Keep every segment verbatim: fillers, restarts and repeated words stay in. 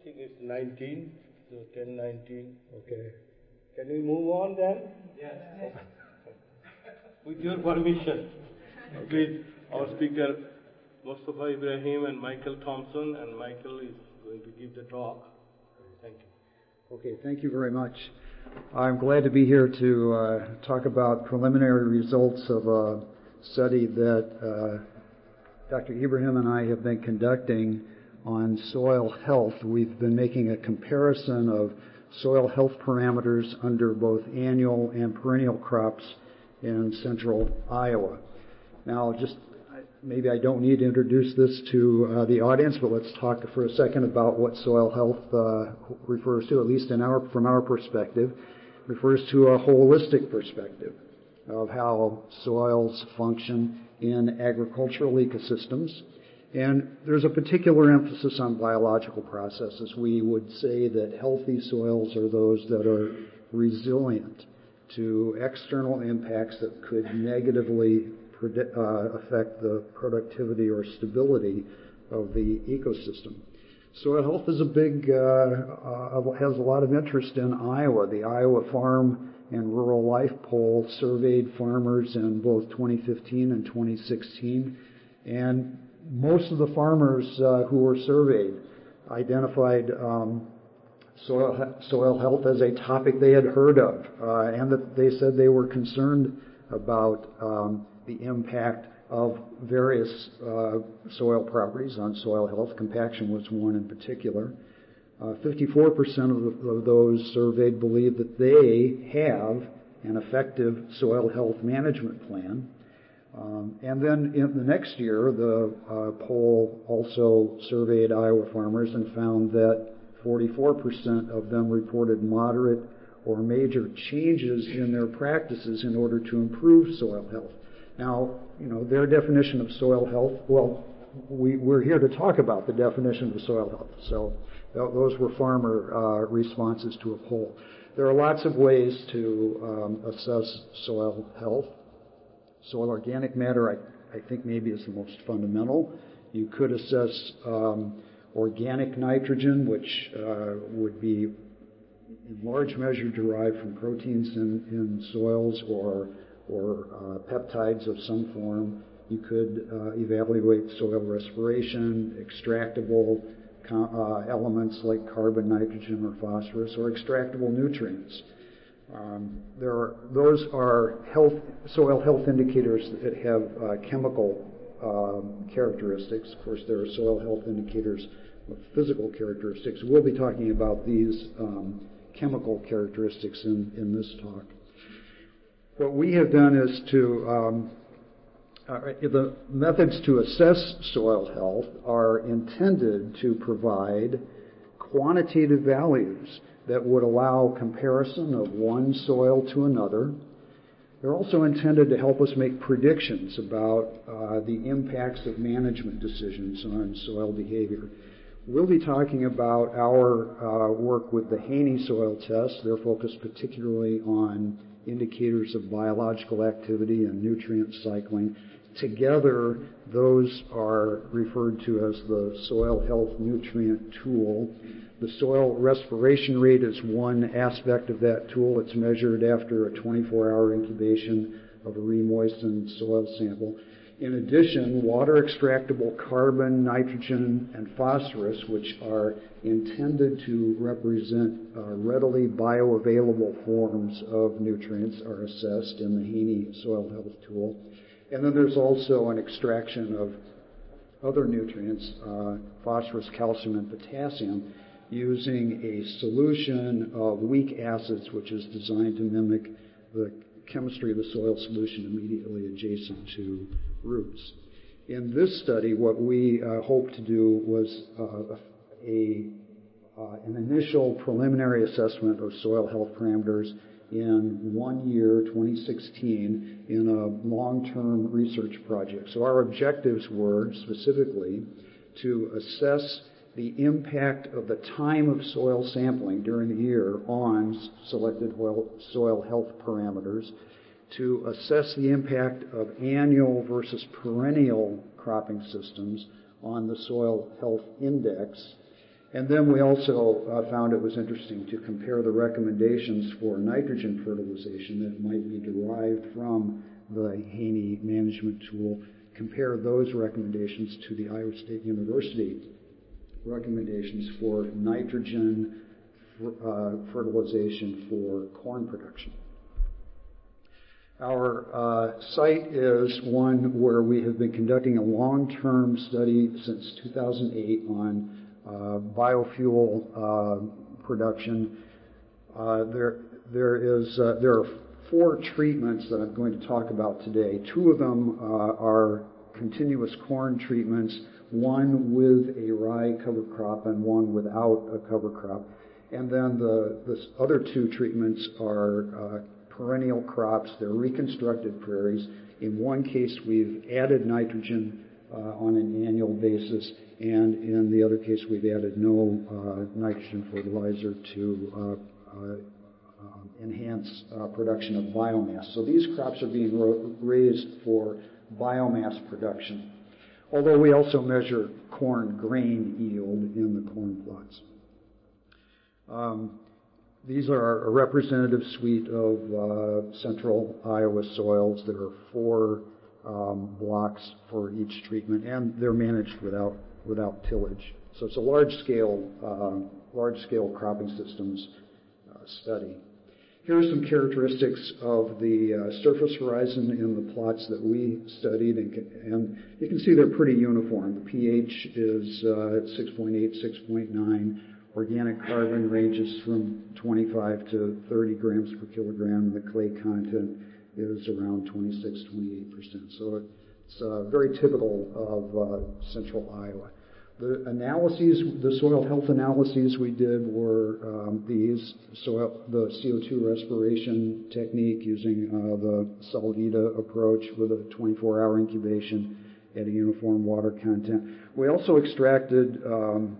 think it's nineteen, so ten nineteen. Okay. Can we move on then? Yes. With your permission, please, our speaker, Mustafa Ibrahim and Michael Thompson, and Michael is going to give the talk. Thank you. Okay, thank you very much. I'm glad to be here to uh, talk about preliminary results of a study that uh, Doctor Ibrahim and I have been conducting on soil health. We've been making a comparison of soil health parameters under both annual and perennial crops in central Iowa. Now, just maybe I don't need to introduce this to uh, the audience, but let's talk for a second about what soil health uh, refers to, at least in our, from our perspective. It refers to a holistic perspective of how soils function in agricultural ecosystems. And there's a particular emphasis on biological processes. We would say that healthy soils are those that are resilient to external impacts that could negatively predict, uh, affect the productivity or stability of the ecosystem. Soil health is a big, uh, uh, has a lot of interest in Iowa. The Iowa Farm and Rural Life Poll surveyed farmers in both twenty fifteen and twenty sixteen, and most of the farmers uh, who were surveyed identified um, soil, soil health as a topic they had heard of, uh, and that they said they were concerned about um, the impact of various uh, soil properties on soil health. Compaction was one in particular. Uh, fifty-four percent of, the, of those surveyed believe that they have an effective soil health management plan. Um, and then in the next year, the uh, poll also surveyed Iowa farmers and found that forty-four percent of them reported moderate or major changes in their practices in order to improve soil health. Now, you know, their definition of soil health, well, we, we're here to talk about the definition of soil health. So th- those were farmer uh, responses to a poll. There are lots of ways to um, assess soil health. Soil organic matter, I, I think maybe is the most fundamental. You could assess um, organic nitrogen, which uh, would be in large measure derived from proteins in, in soils or, or uh, peptides of some form. You could uh, evaluate soil respiration, extractable uh, elements like carbon, nitrogen, or phosphorus, or extractable nutrients. Um, there are, those are health, soil health indicators that have uh, chemical um, characteristics. Of course, there are soil health indicators of physical characteristics. We'll be talking about these um, chemical characteristics in, in this talk. What we have done is to, um, uh, the methods to assess soil health are intended to provide quantitative values that would allow comparison of one soil to another. They're also intended to help us make predictions about uh, the impacts of management decisions on soil behavior. We'll be talking about our uh, work with the Haney soil test. They're focused particularly on indicators of biological activity and nutrient cycling. Together, those are referred to as the Soil Health Nutrient Tool. The soil respiration rate is one aspect of that tool. It's measured after a twenty-four hour incubation of a remoistened soil sample. In addition, water extractable carbon, nitrogen, and phosphorus, which are intended to represent uh, readily bioavailable forms of nutrients, are assessed in the Haney Soil Health Tool. And then there's also an extraction of other nutrients, uh, phosphorus, calcium, and potassium, using a solution of weak acids, which is designed to mimic the chemistry of the soil solution immediately adjacent to roots. In this study, what we uh, hoped to do was uh, a, uh, an initial preliminary assessment of soil health parameters in one year, twenty sixteen, in a long-term research project. So our objectives were specifically to assess the impact of the time of soil sampling during the year on selected soil health parameters, to assess the impact of annual versus perennial cropping systems on the soil health index, And then we also uh, found it was interesting to compare the recommendations for nitrogen fertilization that might be derived from the Haney management tool, compare those recommendations to the Iowa State University recommendations for nitrogen uh, fertilization for corn production. Our uh, site is one where we have been conducting a long-term study since two thousand eight on uh, biofuel uh, production. Uh, there, there is, uh, there are four treatments that I'm going to talk about today. Two of them uh, are continuous corn treatments, one with a rye cover crop and one without a cover crop. And then the, the other two treatments are uh, perennial crops. They're reconstructed prairies. In one case, we've added nitrogen uh, on an annual basis, and in the other case, we've added no uh, nitrogen fertilizer to uh, uh, um, enhance uh, production of biomass. So these crops are being ro- raised for biomass production, although we also measure corn grain yield in the corn plots. Um, These are a representative suite of uh, central Iowa soils. There are four um, blocks for each treatment, and they're managed without without tillage. So it's a large-scale uh, large-scale cropping systems uh, study. Here are some characteristics of the uh, surface horizon in the plots that we studied, and, and you can see they're pretty uniform. The pH is uh, six point eight, six point nine. Organic carbon ranges from twenty-five to thirty grams per kilogram. The clay content is around twenty-six, twenty-eight percent. So it's uh, very typical of uh, central Iowa. The analyses, the soil health analyses we did were um, these: soil, the C O two respiration technique using uh, the Solida approach with a twenty-four hour incubation at a uniform water content. We also extracted um,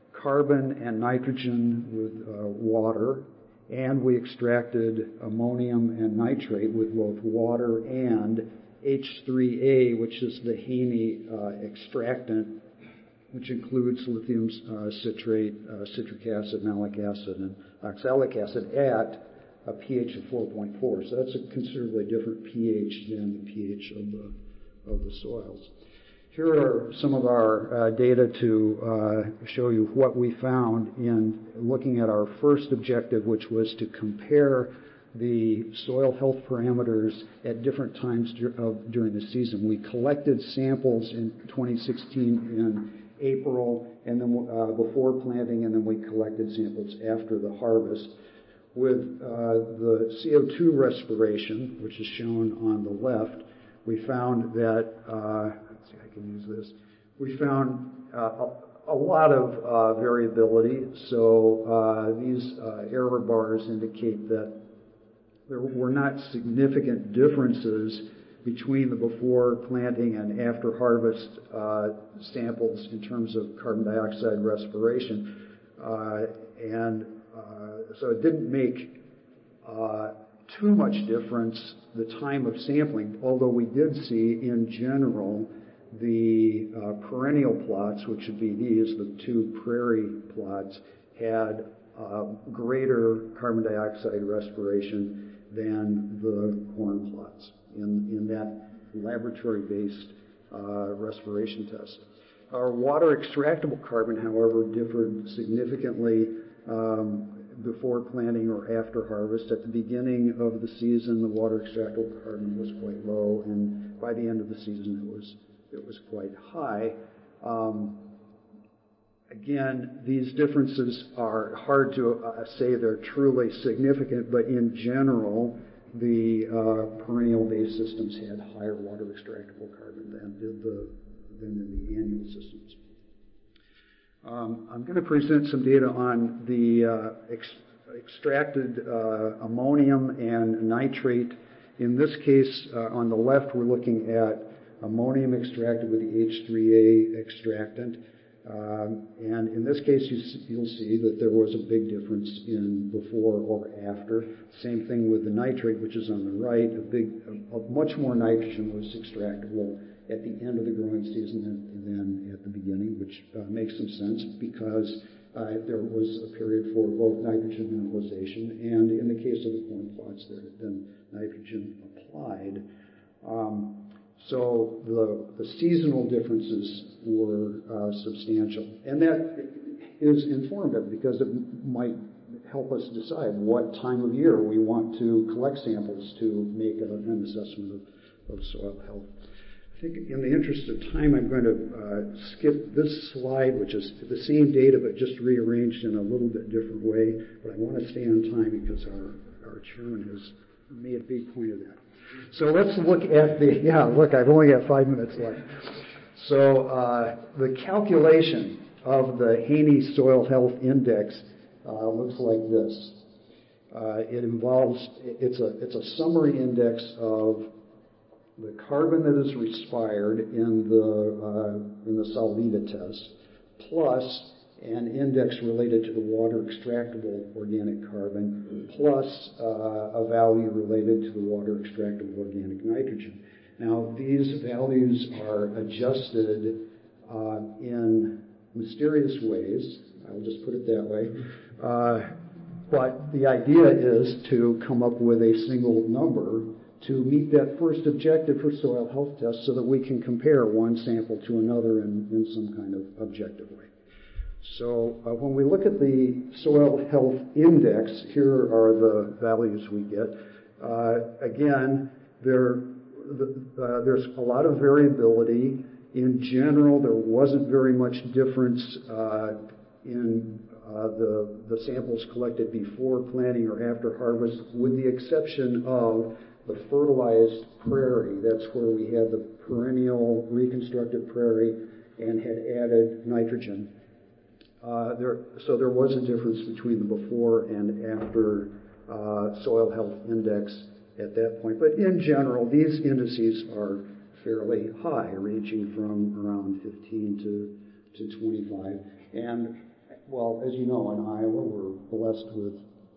carbon and nitrogen with uh, water, and we extracted ammonium and nitrate with both water and H three A, which is the Haney uh, extractant, which includes lithium uh, citrate, uh, citric acid, malic acid, and oxalic acid at a pH of four point four. So that's a considerably different pH than the pH of the of the soils. Here are some of our uh, data to uh, show you what we found in looking at our first objective, which was to compare the soil health parameters at different times dur- of, during the season. We collected samples in twenty sixteen in April, and then uh, before planting, and then we collected samples after the harvest. With uh, the C O two respiration, which is shown on the left, we found that uh, I can use this. We found uh, a, a lot of uh, variability. So uh, these uh, error bars indicate that there were not significant differences between the before planting and after harvest uh, samples in terms of carbon dioxide respiration. Uh, and uh, so it didn't make uh, too much difference the time of sampling, although we did see in general the uh, perennial plots, which would be these, the two prairie plots, had uh, greater carbon dioxide respiration than the corn plots in, in that laboratory-based uh, respiration test. Our water extractable carbon, however, differed significantly um, before planting or after harvest. At the beginning of the season, the water extractable carbon was quite low, and by the end of the season, it was It was quite high. Um, again, these differences are hard to uh, say they're truly significant, but in general, the uh, perennial-based systems had higher water extractable carbon than did the than the annual systems. Um, I'm going to present some data on the uh, ex- extracted uh, ammonium and nitrate. In this case, uh, on the left, we're looking at ammonium extracted with the H three A extractant. Um, and in this case, you see, you'll see that there was a big difference in before or after. Same thing with the nitrate, which is on the right. A big, a, a much more nitrogen was extractable at the end of the growing season than, than at the beginning, which uh, makes some sense because uh, there was a period for both nitrogen mineralization, and in the case of the corn plots, there had been nitrogen applied. Um, so the, the seasonal differences were uh, substantial. And that is informative because it might help us decide what time of year we want to collect samples to make a, an assessment of, of soil health. I think in the interest of time, I'm going to uh, skip this slide, which is the same data but just rearranged in a little bit different way. But I want to stay on time because our, our chairman has made a big point of that. So let's look at the, yeah, look, I've only got five minutes left. So uh, the calculation of the Haney Soil Health Index uh, looks like this. Uh, it involves, it's a, it's a summary index of the carbon that is respired in the, uh, in the Solvita test, plus an index related to the water extractable organic carbon, plus uh, a value related to the water extractable organic nitrogen. Now, these values are adjusted uh, in mysterious ways. I'll just put it that way. Uh, but the idea is to come up with a single number to meet that first objective for soil health tests so that we can compare one sample to another in, in some kind of objective way. So uh, when we look at the soil health index, here are the values we get. Uh, again, there, the, uh, there's a lot of variability. In general, there wasn't very much difference uh, in uh, the, the samples collected before planting or after harvest, with the exception of the fertilized prairie. That's where we had the perennial reconstructed prairie and had added nitrogen. Uh, there, so there was a difference between the before and after uh, soil health index at that point. But in general, these indices are fairly high, ranging from around fifteen to, to twenty-five. And, well, as you know, in Iowa, we're blessed with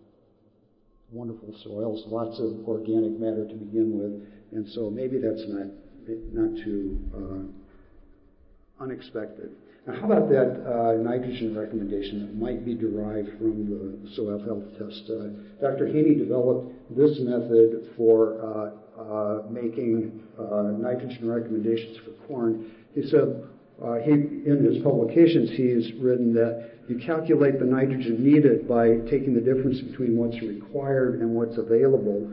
wonderful soils, lots of organic matter to begin with, and so maybe that's not, not too uh, unexpected. Now, how about that uh, nitrogen recommendation that might be derived from the soil health test? Uh, Doctor Haney developed this method for uh, uh, making uh, nitrogen recommendations for corn. He said, uh, he, in his publications, he's written that you calculate the nitrogen needed by taking the difference between what's required and what's available.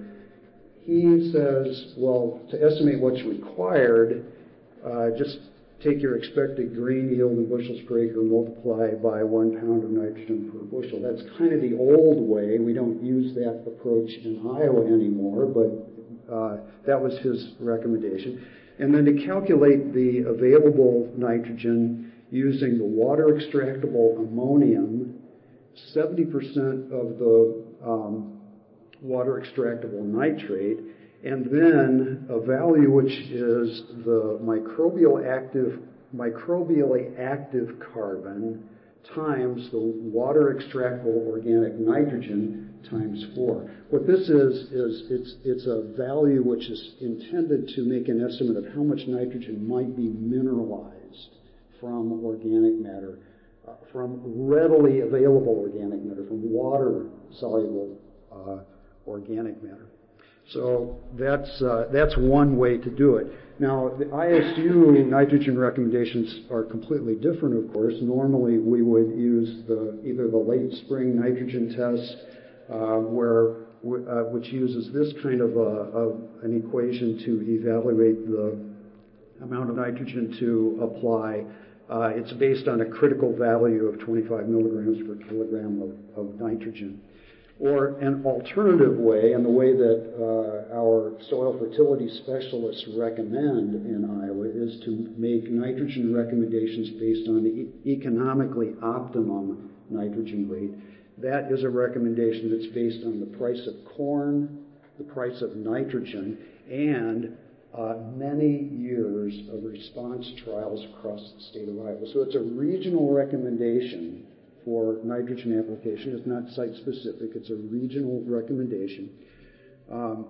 He says, well, to estimate what's required, uh, just take your expected grain yield in bushels per acre, multiply by one pound of nitrogen per bushel. That's kind of the old way. We don't use that approach in Iowa anymore, but uh, that was his recommendation. And then to calculate the available nitrogen using the water extractable ammonium, seventy percent of the um, water extractable nitrate, and then a value which is the microbial active, microbially active carbon times the water extractable organic nitrogen times four. What this is, is it's, it's a value which is intended to make an estimate of how much nitrogen might be mineralized from organic matter, uh, from readily available organic matter, from water-soluble uh, organic matter. So that's uh, that's one way to do it. Now, the I S U nitrogen recommendations are completely different, of course. Normally, we would use the either the late spring nitrogen test, uh, where uh, which uses this kind of, a, of an equation to evaluate the amount of nitrogen to apply. Uh, it's based on a critical value of twenty-five milligrams per kilogram of, of nitrogen. Or an alternative way, and the way that uh, our soil fertility specialists recommend in Iowa, is to make nitrogen recommendations based on the e- economically optimum nitrogen rate. That is a recommendation that's based on the price of corn, the price of nitrogen, and uh, many years of response trials across the state of Iowa. So it's a regional recommendation for nitrogen application. It's not site-specific. It's a regional recommendation. Um,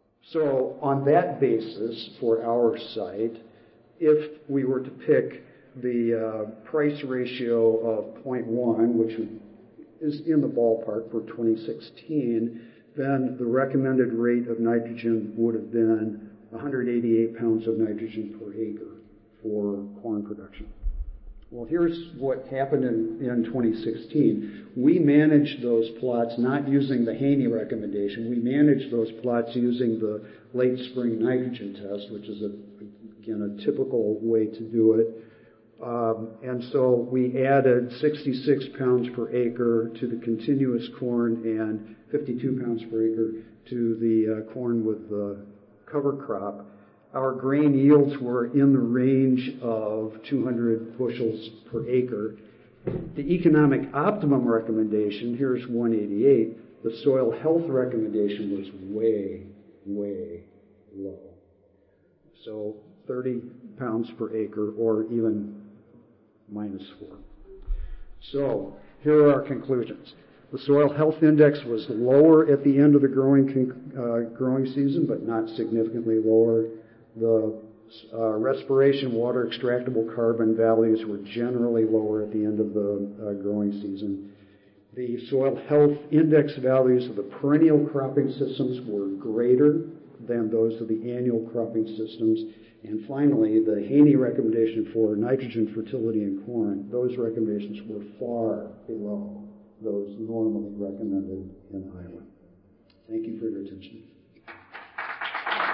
so on that basis, for our site, if we were to pick the uh, price ratio of zero point one, which is in the ballpark for twenty sixteen, then the recommended rate of nitrogen would have been one hundred eighty-eight pounds of nitrogen per acre for corn production. Well, here's what happened in, in twenty sixteen. We managed those plots not using the Haney recommendation. We managed those plots using the late spring nitrogen test, which is, a, again, a typical way to do it. Um, and so we added sixty-six pounds per acre to the continuous corn and fifty-two pounds per acre to the uh, corn with the cover crop. Our grain yields were in the range of two hundred bushels per acre. The economic optimum recommendation, here's one eighty-eight. The soil health recommendation was way, way low. So thirty pounds per acre, or even minus four. So here are our conclusions. The soil health index was lower at the end of the growing uh, growing season, but not significantly lower. The uh, respiration water extractable carbon values were generally lower at the end of the uh, growing season. The soil health index values of the perennial cropping systems were greater than those of the annual cropping systems. And finally, the Haney recommendation for nitrogen fertility in corn, those recommendations were far below those normally recommended in Iowa. Thank you for your attention.